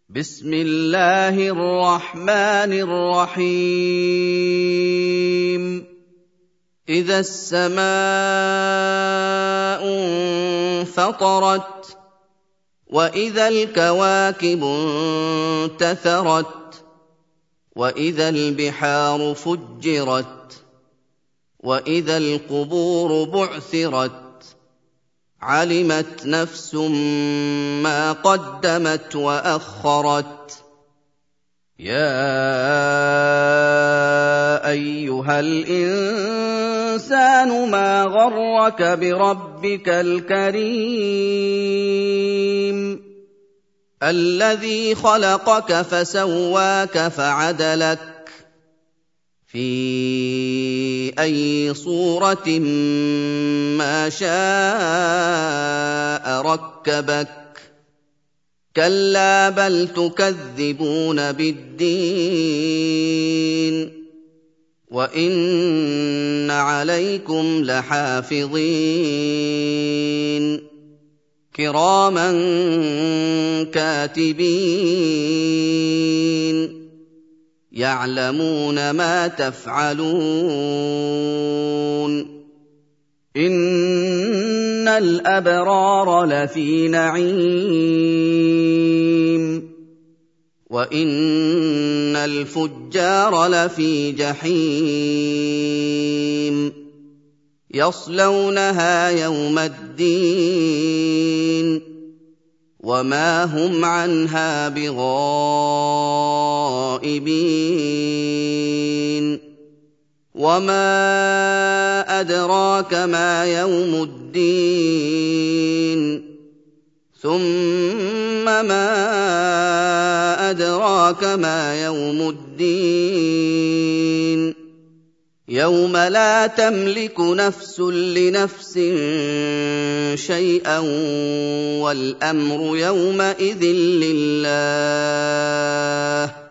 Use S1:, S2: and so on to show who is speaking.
S1: بسم الله الرحمن الرحيم إذا السماء انفطرت وإذا الكواكب انتثرت وإذا البحار فجرت وإذا القبور بعثرت علمت نفس ما قدمت وأخرت يا أيها الإنسان ما غرك بربك الكريم الذي خلقك فسواك فعدلك في أي صورة ما شاء ركبك كلا بل تكذبون بالدين وإن عليكم لحافظين كراما كاتبين يعلمون ما تفعلون إن الأبرار لفي نعيم وإن الفجار لفي جحيم يصلونها يوم الدين وما هم عنها بغائبين وما أدراك ما يوم الدين ثم ما أدراك ما يوم الدين يوم لا تملك نفس لنفس شيئا والأمر يومئذ لله